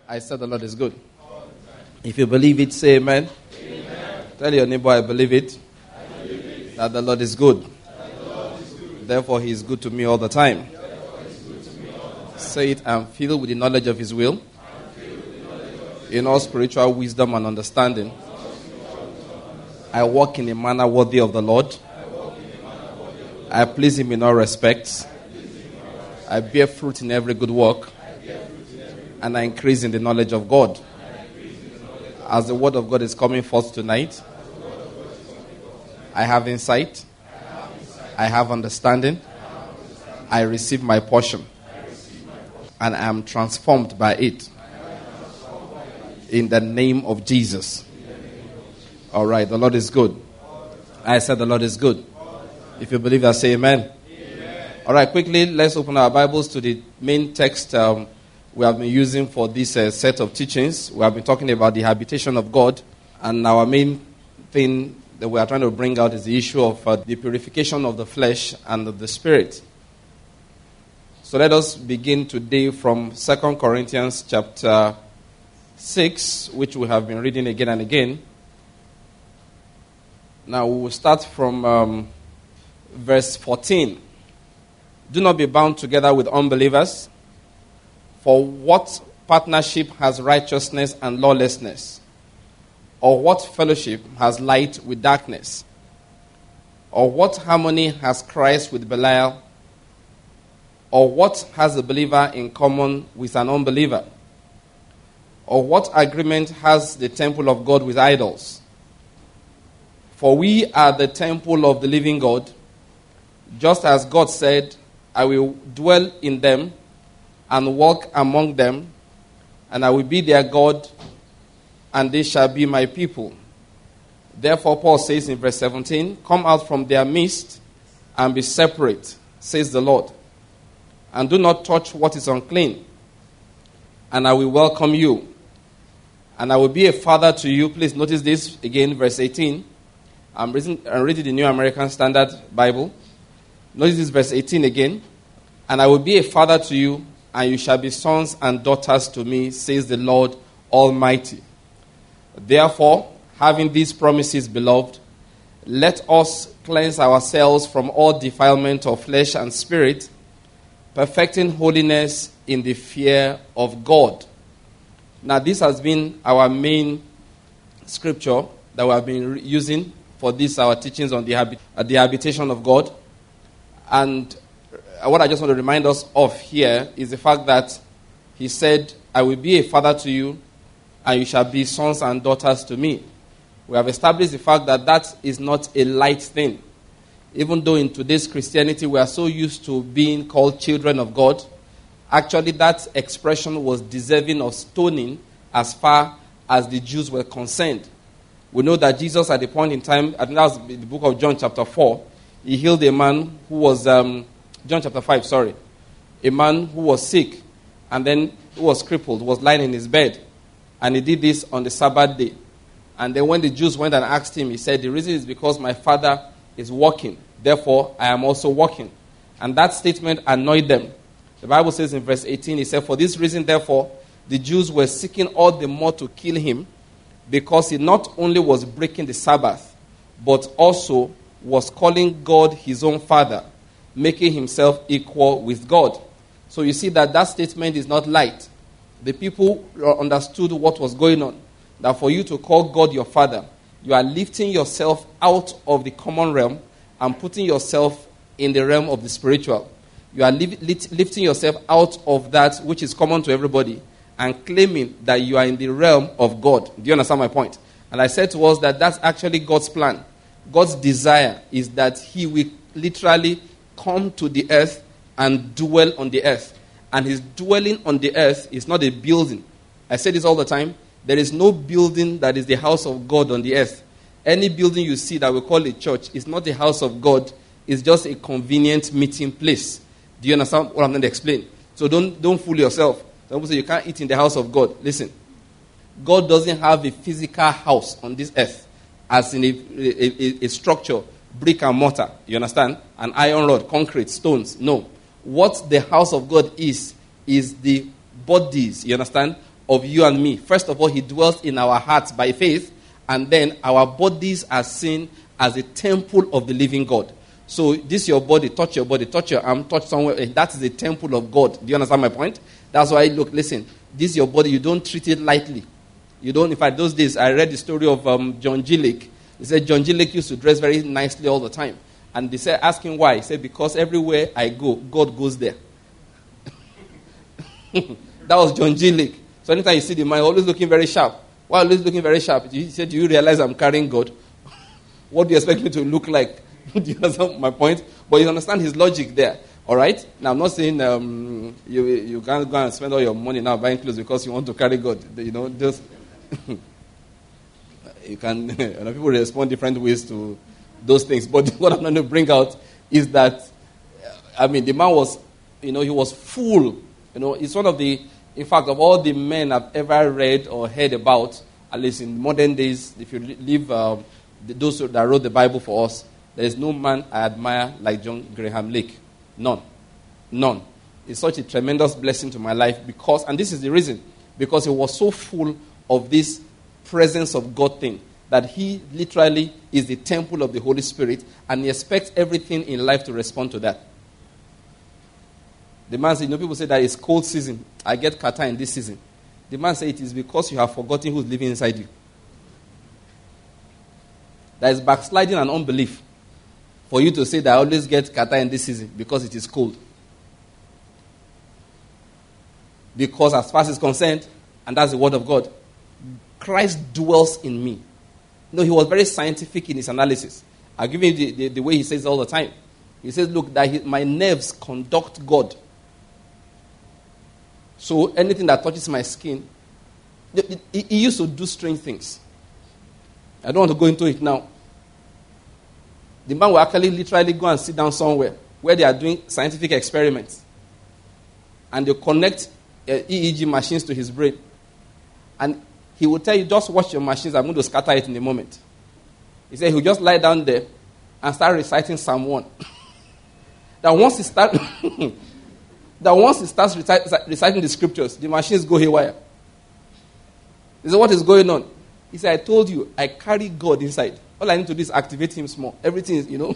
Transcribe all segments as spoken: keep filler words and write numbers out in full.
I said the Lord is good. If you believe it, say amen. Amen. Tell your neighbor, I believe it. I believe it. That the Lord is good. That the Lord is good. Therefore, he is good to me all the time. Therefore, he is good to me all the time. Say it, I'm filled with the knowledge of his will. In all spiritual wisdom and understanding. I walk in a manner worthy of the Lord. I please him in all respects. I bear fruit in every good work. And I increase in the knowledge of God. As the word of God is coming forth tonight, I have insight. I have understanding. I receive my portion. And I am transformed by it. In the name of Jesus. All right, the Lord is good. I said the Lord is good. If you believe that, say amen. Amen. All right, quickly, let's open our Bibles to the main text um, we have been using for this uh, set of teachings. We have been talking about the habitation of God. And our main thing that we are trying to bring out is the issue of uh, the purification of the flesh and of the spirit. So let us begin today from Second Corinthians chapter six, which we have been reading again and again. Now we will start from um, verse fourteen. Do not be bound together with unbelievers, for what partnership has righteousness and lawlessness? Or what fellowship has light with darkness? Or what harmony has Christ with Belial? Or what has a believer in common with an unbeliever? Or what agreement has the temple of God with idols? For we are the temple of the living God, just as God said, I will dwell in them and walk among them, and I will be their God, and they shall be my people. Therefore, Paul says in verse seventeen, come out from their midst and be separate, says the Lord, and do not touch what is unclean, and I will welcome you. And I will be a father to you. Please notice this again, verse eighteen. I'm reading, I'm reading the New American Standard Bible. Notice this verse eighteen again. And I will be a father to you, and you shall be sons and daughters to me, says the Lord Almighty. Therefore, having these promises, beloved, let us cleanse ourselves from all defilement of flesh and spirit, perfecting holiness in the fear of God. Now, this has been our main scripture that we have been re- using for this, our teachings on the, habit- uh, the habitation of God. And uh, what I just want to remind us of here is the fact that he said, I will be a father to you, and you shall be sons and daughters to me. We have established the fact that that is not a light thing. Even though in today's Christianity we are so used to being called children of God, actually, that expression was deserving of stoning as far as the Jews were concerned. We know that Jesus, at the point in time, I think that was the book of John chapter four, he healed a man who was, um, John chapter five, sorry, a man who was sick and then who was crippled, was lying in his bed. And he did this on the Sabbath day. And then when the Jews went and asked him, he said, the reason is because my father is walking. Therefore, I am also walking. And that statement annoyed them. The Bible says in verse eighteen, he said, for this reason, therefore, the Jews were seeking all the more to kill him, because he not only was breaking the Sabbath, but also was calling God his own father, making himself equal with God. So you see that that statement is not light. The people understood what was going on. That for you to call God your father, you are lifting yourself out of the common realm and putting yourself in the realm of the spiritual. You are li- lit- lifting yourself out of that which is common to everybody and claiming that you are in the realm of God. Do you understand my point? And I said to us that that's actually God's plan. God's desire is that he will literally come to the earth and dwell on the earth. And his dwelling on the earth is not a building. I say this all the time. There is no building that is the house of God on the earth. Any building you see that we call a church is not the house of God. It's just a convenient meeting place. Do you understand what I'm going to explain? So don't, don't fool yourself. Some people say you can't eat in the house of God. Listen. God doesn't have a physical house on this earth as in a, a, a, a structure, brick and mortar. You understand? An iron rod, concrete, stones. No. What the house of God is, is the bodies, you understand, of you and me. First of all, he dwells in our hearts by faith, and then our bodies are seen as a temple of the living God. So this is your body, touch your body, touch your arm, touch somewhere. That is the temple of God. Do you understand my point? That's why, look, listen, this is your body. You don't treat it lightly. You don't, in fact, those days, I read the story of um, John G. Lake. He said John G. Lake used to dress very nicely all the time. And they said, ask him why. He said, because everywhere I go, God goes there. That was John G. Lake. So anytime you see the man, always looking very sharp. Why always looking very sharp? He said, do you realize I'm carrying God? What do you expect me to look like? Do you understand my point? But you understand his logic there. All right? Now, I'm not saying um, you you can't go and spend all your money now buying clothes because you want to carry God. You know, just you can. You know, people respond different ways to those things. But what I'm going to bring out is that, I mean, the man was, you know, he was full. You know, it's one of the, in fact, of all the men I've ever read or heard about, at least in modern days, if you leave um, the, those that wrote the Bible for us, there is no man I admire like John Graham Lake. None. None. It's such a tremendous blessing to my life because, and this is the reason, because he was so full of this presence of God thing that he literally is the temple of the Holy Spirit and he expects everything in life to respond to that. The man said, you know, people say that it's cold season. I get kata in this season. The man said it is because you have forgotten who's living inside you. That is backsliding and unbelief. For you to say that I always get kata in this season because it is cold. Because as far as it's concerned, and that's the word of God, Christ dwells in me. No, he was very scientific in his analysis. I'll give you the, the, the way he says all the time. He says, look, that he, my nerves conduct God. So anything that touches my skin, he, he used to do strange things. I don't want to go into it now. The man will actually literally go and sit down somewhere where they are doing scientific experiments. And they connect uh, E E G machines to his brain. And he will tell you, just watch your machines, I'm going to scatter it in a moment. He said he'll just lie down there and start reciting Psalm one. that once he start, that once he starts recite, reciting the scriptures, the machines go haywire. He said, what is going on? He said, I told you, I carry God inside. All I need to do is activate him small. Everything is, you know.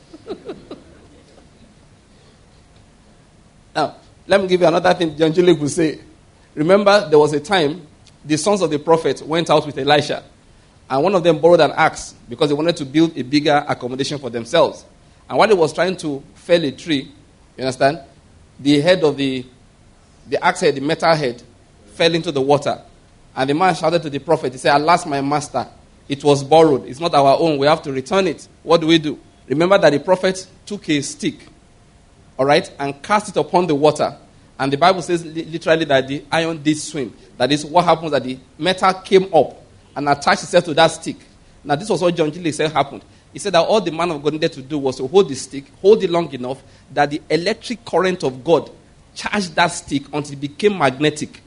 Now, let me give you another thing John G. Lake would say. Remember, there was a time the sons of the prophet went out with Elisha. And one of them borrowed an axe because they wanted to build a bigger accommodation for themselves. And while he was trying to fell a tree, you understand, the head of the, the axe head, the metal head, fell into the water. And the man shouted to the prophet, he said, alas, my master, it was borrowed. It's not our own. We have to return it. What do we do? Remember that the prophet took a stick, all right, and cast it upon the water. And the Bible says literally that the iron did swim. That is what happens, that the metal came up and attached itself to that stick. Now, this was what John G. Lake said happened. He said that all the man of God needed to do was to hold the stick, hold it long enough, that the electric current of God charged that stick until it became magnetic.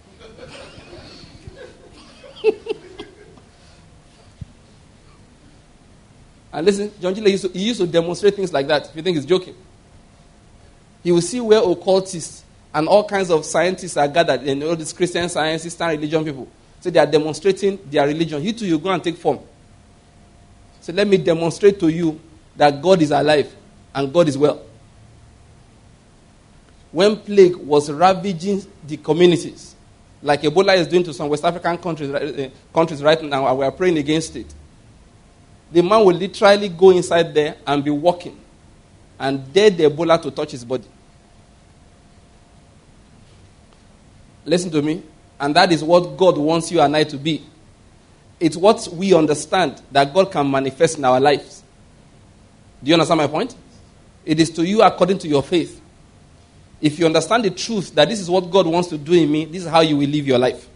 And listen, John G. Lake used to, he used to demonstrate things like that, if you think he's joking. He will see where occultists and all kinds of scientists are gathered, and all these Christian science, Eastern religion people. So they are demonstrating their religion. You too, you go and take form. So let me demonstrate to you that God is alive and God is well. When plague was ravaging the communities, like Ebola is doing to some West African countries, uh, countries right now, and we are praying against it, the man will literally go inside there and be walking and dare the Ebola to touch his body. Listen to me. And that is what God wants you and I to be. It's what we understand that God can manifest in our lives. Do you understand my point? It is to you according to your faith. If you understand the truth that this is what God wants to do in me, this is how you will live your life.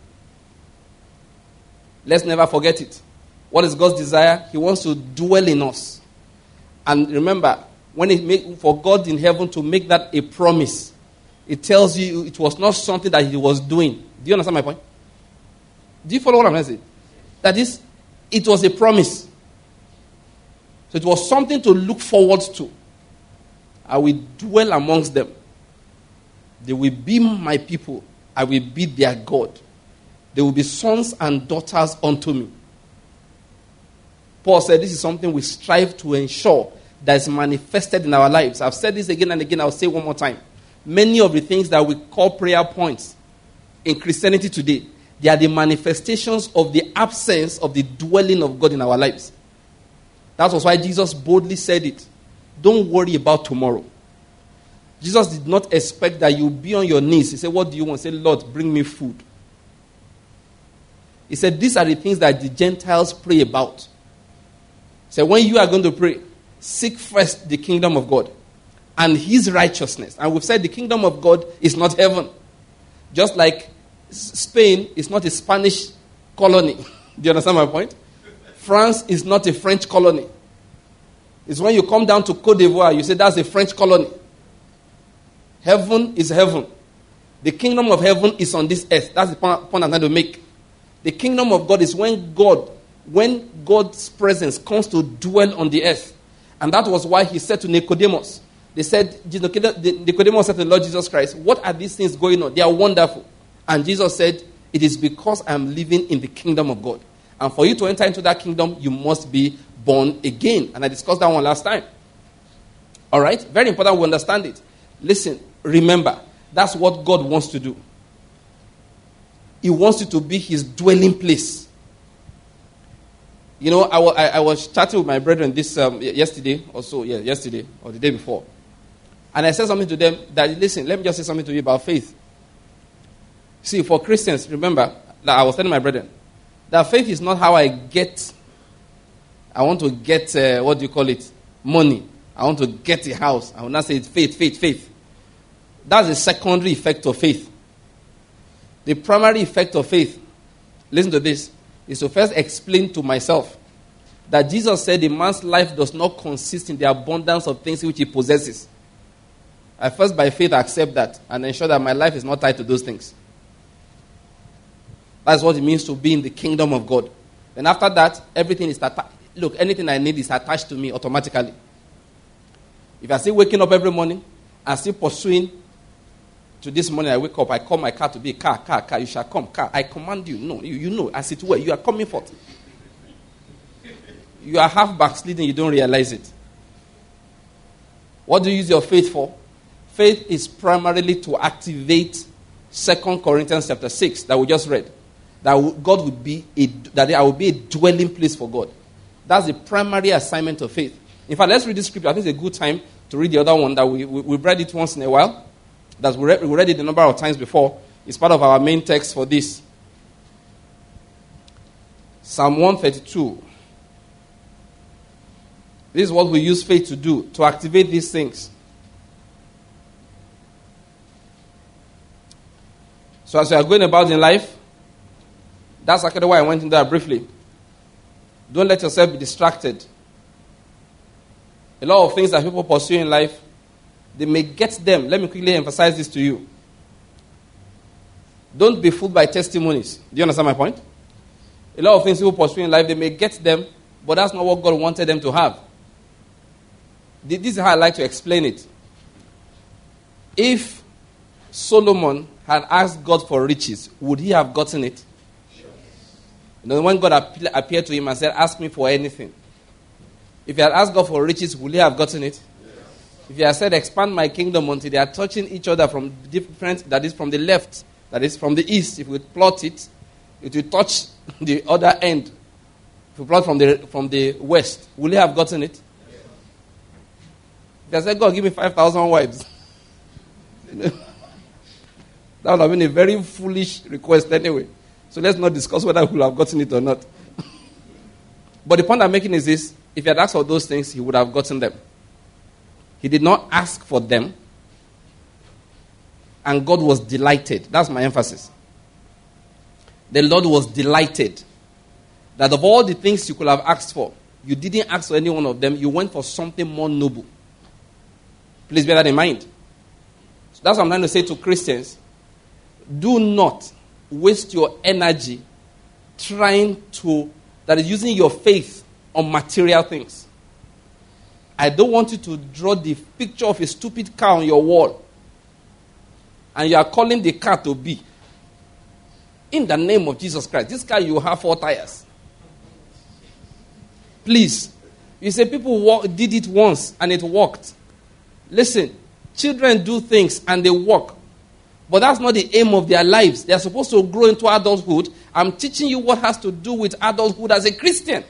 Let's never forget it. What is God's desire? He wants to dwell in us. And remember, when it make, for God in heaven to make that a promise, it tells you it was not something that he was doing. Do you understand my point? Do you follow what I'm going to say? That is, it was a promise. So it was something to look forward to. I will dwell amongst them. They will be my people. I will be their God. they will be sons and daughters unto me. Paul said this is something we strive to ensure that is manifested in our lives. I've said this again and again. I'll say one more time. Many of the things that we call prayer points in Christianity today, they are the manifestations of the absence of the dwelling of God in our lives. That was why Jesus boldly said it. Don't worry about tomorrow. Jesus did not expect that you be on your knees. He said, what do you want? He said, Lord, bring me food. He said, these are the things that the Gentiles pray about. He said, when you are going to pray, seek first the kingdom of God and his righteousness. And we've said the kingdom of God is not heaven. Just like Spain is not a Spanish colony. Do you understand my point? France is not a French colony. It's when you come down to Côte d'Ivoire, you say that's a French colony. Heaven is heaven. The kingdom of heaven is on this earth. That's the point I'm trying to make. The kingdom of God is when God, when God's presence comes to dwell on the earth. And that was why he said to Nicodemus, they said, Nicodemus said to the Lord Jesus Christ, what are these things going on? They are wonderful. And Jesus said, it is because I am living in the kingdom of God. And for you to enter into that kingdom, you must be born again. And I discussed that one last time. All right? Very important we understand it. Listen, remember, that's what God wants to do. He wants you to be his dwelling place. You know, I, I, I was chatting with my brethren this um, yesterday or so, yeah, yesterday or the day before. And I said something to them that, listen, let me just say something to you about faith. See, for Christians, remember, that I was telling my brethren, that faith is not how I get, I want to get, uh, what do you call it, money. I want to get a house. I will not say it's faith, faith, faith. That's the secondary effect of faith. The primary effect of faith, listen to this, is to first explain to myself that Jesus said a man's life does not consist in the abundance of things which he possesses. I first by faith accept that and ensure that my life is not tied to those things. That's what it means to be in the kingdom of God. Then after that, everything is attached. Look, anything I need is attached to me automatically. If I still waking up every morning and still pursuing, to this morning I wake up, I call my car to be car, car, car, you shall come, car. I command you. No, you, you know, as it were, you are coming forth. You are half backsliding, you don't realize it. What do you use your faith for? Faith is primarily to activate Second Corinthians chapter six that we just read. That God would be a, that there will be a dwelling place for God. That's the primary assignment of faith. In fact, let's read this scripture. I think it's a good time to read the other one that we, we, we've read it once in a while. That we read, we read it a number of times before. It's part of our main text for this. Psalm one thirty-two. This is what we use faith to do, to activate these things. So as you are going about in life, that's actually why I went into that briefly. Don't let yourself be distracted. A lot of things that people pursue in life, they may get them. Let me quickly emphasize this to you. Don't be fooled by testimonies. Do you understand my point? A lot of things people pursue in life, they may get them, but that's not what God wanted them to have. This is how I like to explain it. If Solomon had asked God for riches, would he have gotten it? Yes. You know, when God appeared to him and said, ask me for anything. If he had asked God for riches, would he have gotten it? Yes. If he had said, expand my kingdom until they are touching each other from different, that is from the left, that is from the east, if we plot it, it will touch the other end. If we plot from the, from the west, will he have gotten it? Yes. If he had said, God, give me five thousand wives. That would have been a very foolish request anyway. So let's not discuss whether he would have gotten it or not. But the point I'm making is this. If he had asked for those things, he would have gotten them. He did not ask for them. And God was delighted. That's my emphasis. The Lord was delighted that of all the things you could have asked for, you didn't ask for any one of them. You went for something more noble. Please bear that in mind. So that's what I'm trying to say to Christians. Do not waste your energy trying to, that is using your faith on material things. I don't want you to draw the picture of a stupid car on your wall and you are calling the car to be. In the name of Jesus Christ. This car, you will have four tires. Please. You say people walk, did it once and it worked. Listen, children do things and they work. But that's not the aim of their lives. They are supposed to grow into adulthood. I'm teaching you what has to do with adulthood as a Christian.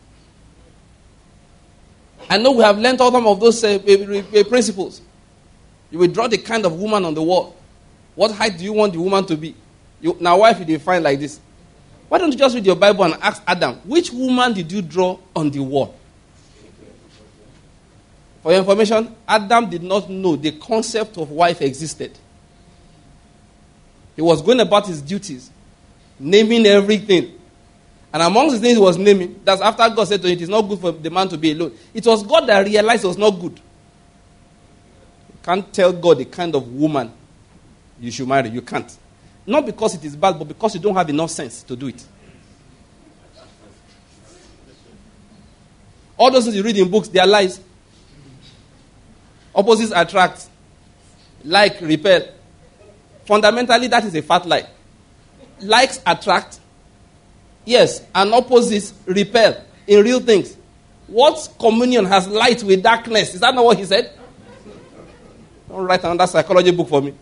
I know we have learned all some of those uh, uh, principles. You will draw the kind of woman on the wall. What height do you want the woman to be? You, now, why if you define like this? Why don't you just read your Bible and ask Adam, which woman did you draw on the wall? For your information, Adam did not know the concept of wife existed. He was going about his duties, naming everything. And amongst the things he was naming, that's after God said to him, it is not good for the man to be alone. It was God that realized it was not good. You can't tell God the kind of woman you should marry. You can't. Not because it is bad, but because you don't have enough sense to do it. All those things you read in books, they are lies. Opposites attract. Like, repel. Fundamentally, that is a fat lie. Likes attract. Yes, and opposites repel in real things. What communion has light with darkness? Is that not what he said? Don't write another psychology book for me.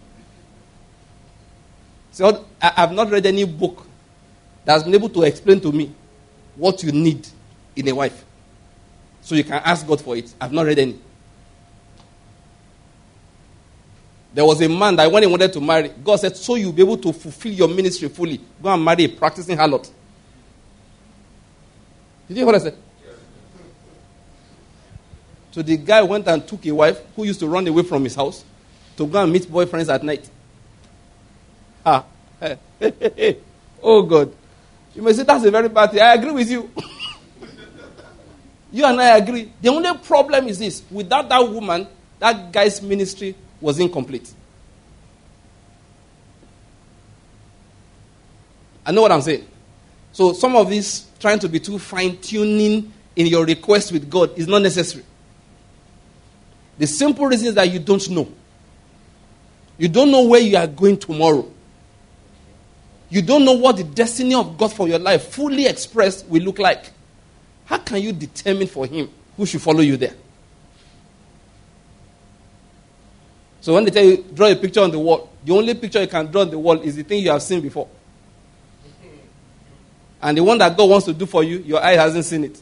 So I have not read any book that has been able to explain to me what you need in a wife. So you can ask God for it. I've not read any. There was a man that when he wanted to marry, God said, so you'll be able to fulfill your ministry fully. Go and marry a practicing harlot. Did you hear what I said? Yes. So the guy went and took a wife who used to run away from his house to go and meet boyfriends at night. Ah. Oh God. You may say that's a very bad thing. I agree with you. You and I agree. The only problem is this. Without that woman, that guy's ministry was incomplete. I know what I'm saying. So some of this trying to be too fine-tuning in your request with God is not necessary. The simple reason is that you don't know. You don't know where you are going tomorrow. You don't know what the destiny of God for your life fully expressed will look like. How can you determine for him who should follow you there? So when they tell you, draw a picture on the wall, the only picture you can draw on the wall is the thing you have seen before. And the one that God wants to do for you, your eye hasn't seen it.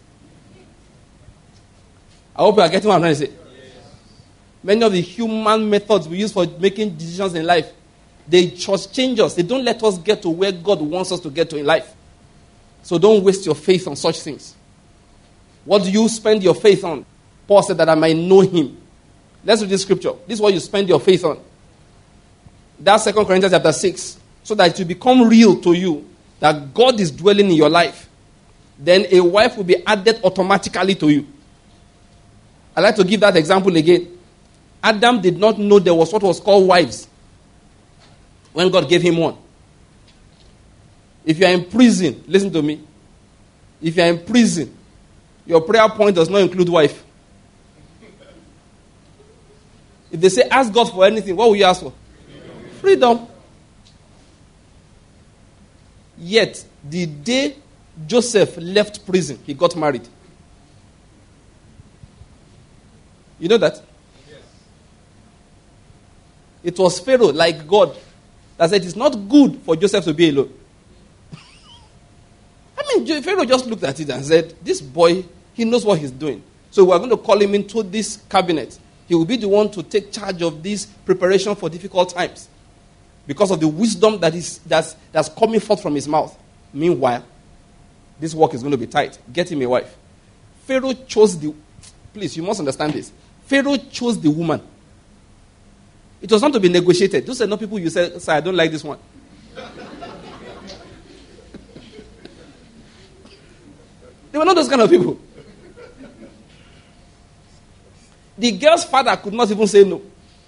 I hope you are getting what I'm trying to say. Yes. Many of the human methods we use for making decisions in life, they just change us. They don't let us get to where God wants us to get to in life. So don't waste your faith on such things. What do you spend your faith on? Paul said that I might know him. Let's read this scripture. This is what you spend your faith on. That's Second Corinthians chapter six. So that it will become real to you that God is dwelling in your life. Then a wife will be added automatically to you. I'd like to give that example again. Adam did not know there was what was called wives when God gave him one. If you are in prison, listen to me. If you are in prison, your prayer point does not include wife. If they say, ask God for anything, what will you ask for? Freedom. Freedom. Yet, the day Joseph left prison, he got married. You know that? Yes. It was Pharaoh, like God, that said it's not good for Joseph to be alone. I mean, Pharaoh just looked at it and said, this boy, he knows what he's doing. So we're going to call him into this cabinet. He will be the one to take charge of this preparation for difficult times because of the wisdom that is that's, that's coming forth from his mouth. Meanwhile, this work is going to be tight. Get him a wife. Pharaoh chose the... Please, you must understand this. Pharaoh chose the woman. It was not to be negotiated. Those are not people you say, sir, I don't like this one. They were not those kind of people. The girl's father could not even say no.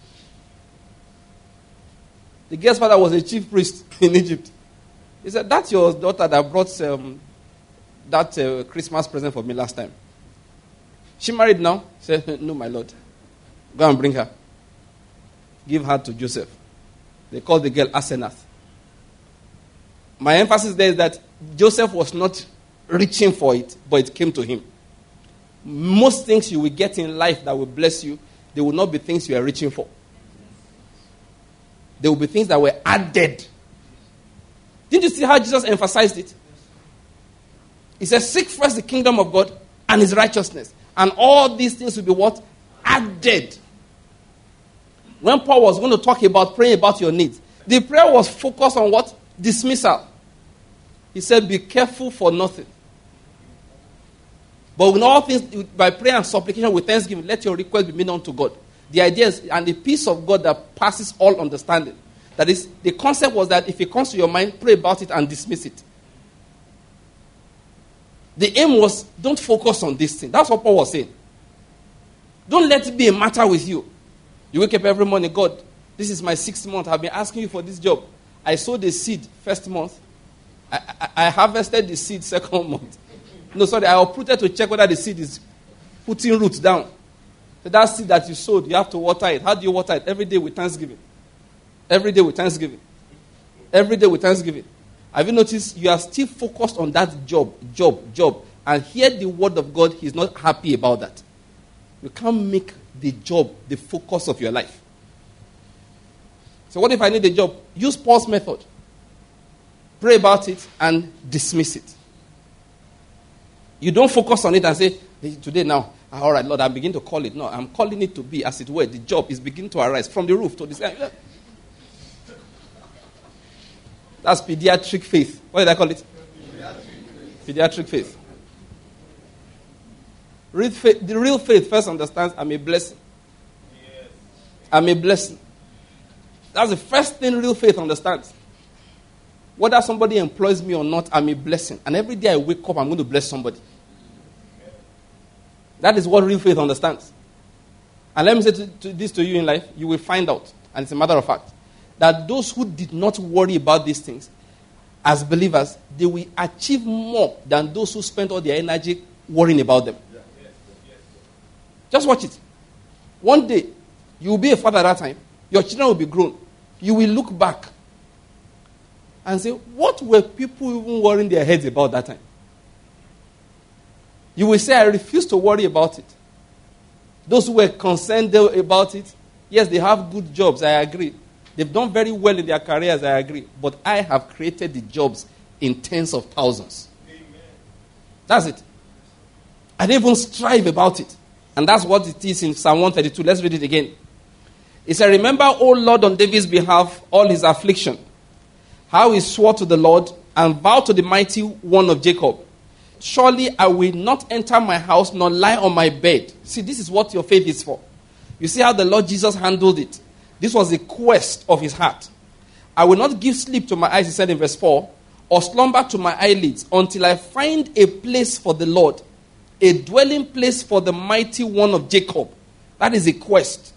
The girl's father was a chief priest in Egypt. He said, that's your daughter that brought um, that uh, Christmas present for me last time. She married now? He said, no, my lord. Go and bring her. Give her to Joseph. They called the girl Asenath. My emphasis there is that Joseph was not reaching for it, but it came to him. Most things you will get in life that will bless you, they will not be things you are reaching for. They will be things that were added. Didn't you see how Jesus emphasized it? He says, seek first the kingdom of God and his righteousness. And all these things will be what? Added. When Paul was going to talk about praying about your needs, the prayer was focused on what? Dismissal. He said, be careful for nothing. But in all things, by prayer and supplication with thanksgiving, let your request be made unto God. The idea is, and the peace of God that passes all understanding. That is, the concept was that if it comes to your mind, pray about it and dismiss it. The aim was, don't focus on this thing. That's what Paul was saying. Don't let it be a matter with you. You wake up every morning, God, this is my sixth month. I've been asking you for this job. I sowed the seed first month. I, I, I harvested the seed second month. No, sorry, I uprooted to check whether the seed is putting roots down. So that seed that you sowed, you have to water it. How do you water it? Every day with thanksgiving. Every day with thanksgiving. Every day with thanksgiving. Have you noticed you are still focused on that job, job, job, and hear the word of God, he's not happy about that. You can't make the job the focus of your life. So what if I need a job? Use Paul's method. Pray about it and dismiss it. You don't focus on it and say, today now, all right, Lord, I begin to call it. No, I'm calling it to be, as it were, the job is beginning to arise from the roof to the sky. That's pediatric faith. What did I call it? Pediatric, pediatric faith. Real faith. The real faith first understands I'm a blessing. Yes. I'm a blessing. That's the first thing real faith understands. Whether somebody employs me or not, I'm a blessing. And every day I wake up, I'm going to bless somebody. That is what real faith understands. And let me say to, to this to you in life, you will find out, and it's a matter of fact, that those who did not worry about these things, as believers, they will achieve more than those who spent all their energy worrying about them. Yeah. Yes. Yes. Just watch it. One day, you will be a father at that time. Your children will be grown. You will look back and say, what were people even worrying their heads about that time? You will say, I refuse to worry about it. Those who were concerned about it, yes, they have good jobs, I agree. They've done very well in their careers, I agree. But I have created the jobs in tens of thousands. Amen. That's it. I didn't even strive about it. And that's what it is in Psalm one thirty-two. Let's read it again. It said, remember, O Lord, on David's behalf, all his affliction, how he swore to the Lord and vowed to the mighty one of Jacob. Surely I will not enter my house nor lie on my bed. See, this is what your faith is for. You see how the Lord Jesus handled it. This was the quest of his heart. I will not give sleep to my eyes, he said in verse four, or slumber to my eyelids until I find a place for the Lord, a dwelling place for the mighty one of Jacob. That is a quest.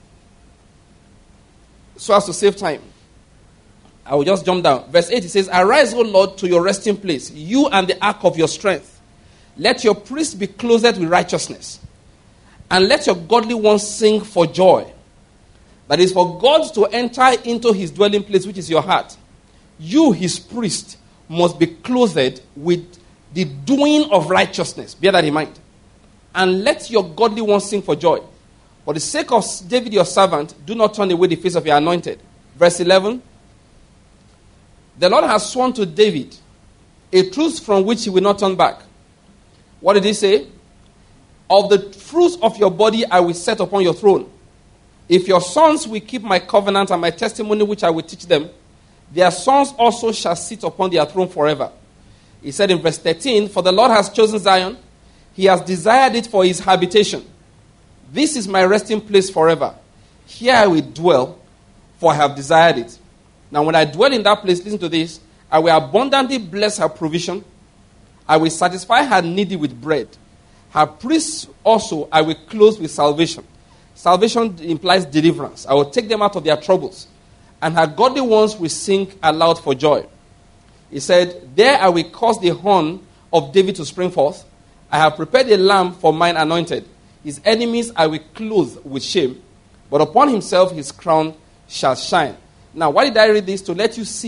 So as to save time, I will just jump down. Verse eight, it says, arise, O Lord, to your resting place, you and the ark of your strength. Let your priests be clothed with righteousness, and let your godly ones sing for joy. That is for God to enter into his dwelling place, which is your heart. You, his priest, must be clothed with the doing of righteousness. Bear that in mind. And let your godly ones sing for joy. For the sake of David your servant, do not turn away the face of your anointed. Verse eleven. The Lord has sworn to David a truth from which he will not turn back. What did he say? Of the fruits of your body I will set upon your throne. If your sons will keep my covenant and my testimony which I will teach them, their sons also shall sit upon their throne forever. He said in verse thirteen, for the Lord has chosen Zion. He has desired it for his habitation. This is my resting place forever. Here I will dwell, for I have desired it. Now when I dwell in that place, listen to this, I will abundantly bless her provision. I will satisfy her needy with bread. Her priests also I will clothe with salvation. Salvation implies deliverance. I will take them out of their troubles. And her godly ones will sing aloud for joy. He said, there I will cause the horn of David to spring forth. I have prepared a lamb for mine anointed. His enemies I will clothe with shame. But upon himself his crown shall shine. Now, why did I read this? To let you see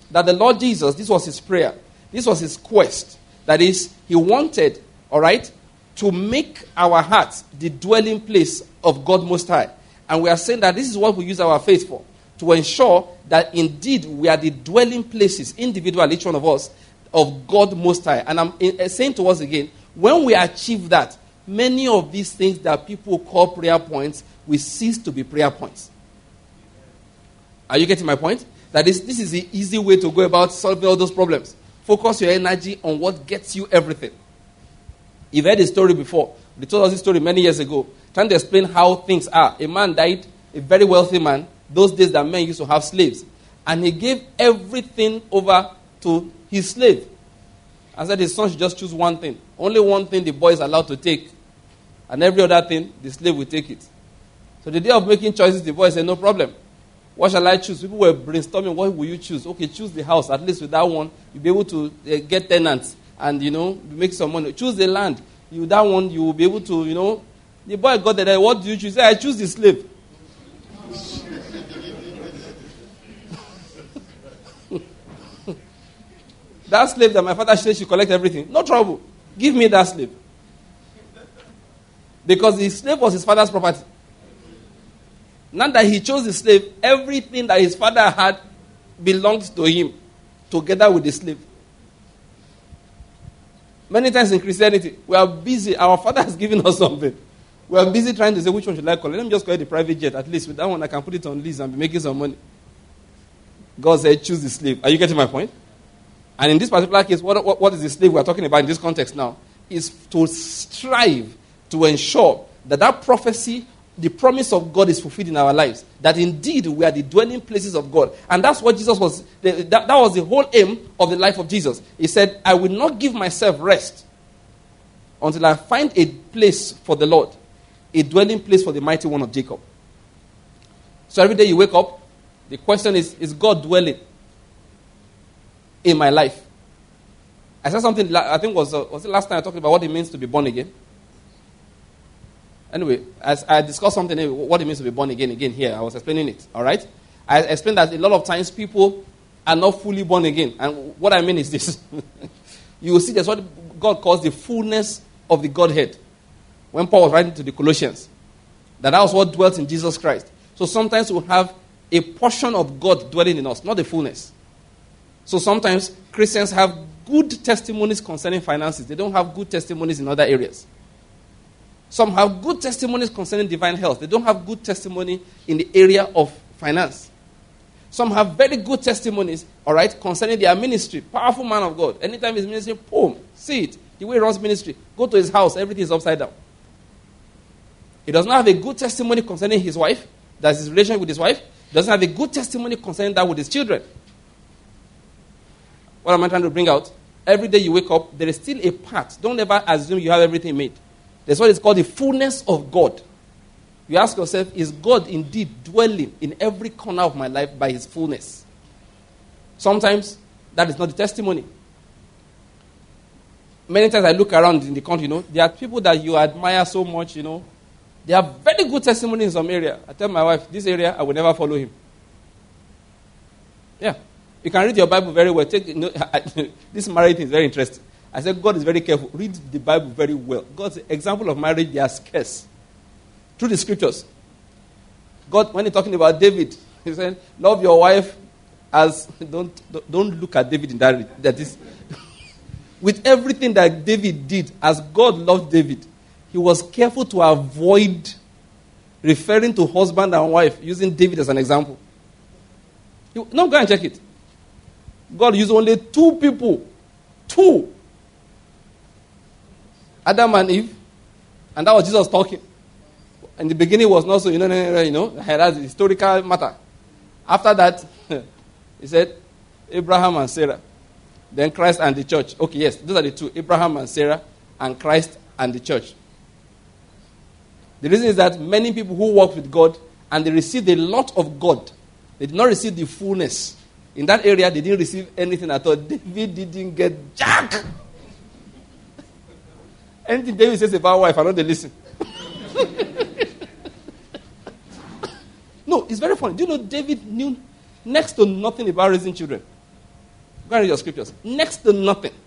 that the Lord Jesus, this was his prayer, this was his quest. That is, he wanted, all right, to make our hearts the dwelling place of God Most High. And we are saying that this is what we use our faith for, to ensure that indeed we are the dwelling places, individual, each one of us, of God Most High. And I'm saying to us again, when we achieve that, many of these things that people call prayer points will cease to be prayer points. Are you getting my point? That is, this is the easy way to go about solving all those problems. Focus your energy on what gets you everything. You've heard a story before. They told us this story many years ago, trying to explain how things are. A man died, a very wealthy man, those days that men used to have slaves. And he gave everything over to his slave. And said his son should just choose one thing. Only one thing the boy is allowed to take. And every other thing, the slave will take it. So the day of making choices, the boy said, no problem. What shall I choose? People were brainstorming, what will you choose? Okay, choose the house. At least with that one, you'll be able to uh, get tenants and, you know, make some money. Choose the land. You That one, you will be able to, you know. The boy got there. What do you choose? He said, I choose the slave. That slave that my father said should collect everything. No trouble. Give me that slave. Because the slave was his father's property. Now that he chose the slave, everything that his father had belongs to him, together with the slave. Many times in Christianity, we are busy. Our father has given us something. We are busy trying to say, which one should I collect? Let me just collect the private jet. At least with that one, I can put it on lease and be making some money. God said, choose the slave. Are you getting my point? And in this particular case, what, what, what is the slave we are talking about in this context now? Is to strive to ensure that that prophecy, the promise of God is fulfilled in our lives. That indeed we are the dwelling places of God. And that's what Jesus was, that, that was the whole aim of the life of Jesus. He said, I will not give myself rest until I find a place for the Lord, a dwelling place for the mighty one of Jacob. So every day you wake up, the question is, is God dwelling in my life? I said something, I think was, uh, was the last time I talked about what it means to be born again. Anyway, as I discussed something, what it means to be born again, again here, I was explaining it, all right? I explained that a lot of times people are not fully born again. And what I mean is this. You will see that's what God calls the fullness of the Godhead. When Paul was writing to the Colossians, that that was what dwelt in Jesus Christ. So sometimes we have a portion of God dwelling in us, not the fullness. So sometimes Christians have good testimonies concerning finances. They don't have good testimonies in other areas. Some have good testimonies concerning divine health. They don't have good testimony in the area of finance. Some have very good testimonies, all right, concerning their ministry. Powerful man of God. Anytime he's ministering, boom, see it. The way he runs ministry. Go to his house, everything is upside down. He does not have a good testimony concerning his wife. That's his relationship with his wife. He doesn't have a good testimony concerning that with his children. What am I trying to bring out? Every day you wake up, there is still a part. Don't ever assume you have everything made. That's what is called the fullness of God. You ask yourself, is God indeed dwelling in every corner of my life by his fullness? Sometimes that is not the testimony. Many times I look around in the country, you know, there are people that you admire so much, you know. They have very good testimony in some area. I tell my wife, this area, I will never follow him. Yeah. You can read your Bible very well. Take, you know, this marriage thing is very interesting. I said, God is very careful. Read the Bible very well. God's example of marriage, they are scarce. Through the scriptures. God, when he's talking about David, he said, love your wife as, don't, don't look at David in that, that is, with everything that David did, as God loved David, he was careful to avoid referring to husband and wife, using David as an example. You, no, go and check it. God used only two people. Two. Adam and Eve. And that was Jesus talking. In the beginning, it was not so, you know, you know, that's a historical matter. After that, he said, Abraham and Sarah. Then Christ and the church. Okay, yes, those are the two. Abraham and Sarah, and Christ and the church. The reason is that many people who walk with God, and they received a lot of God, they did not receive the fullness. In that area, they didn't receive anything at all. David didn't get jack. Anything David says about wife, I know they listen. No, it's very funny. Do you know David knew next to nothing about raising children? Go and read your scriptures. Next to nothing.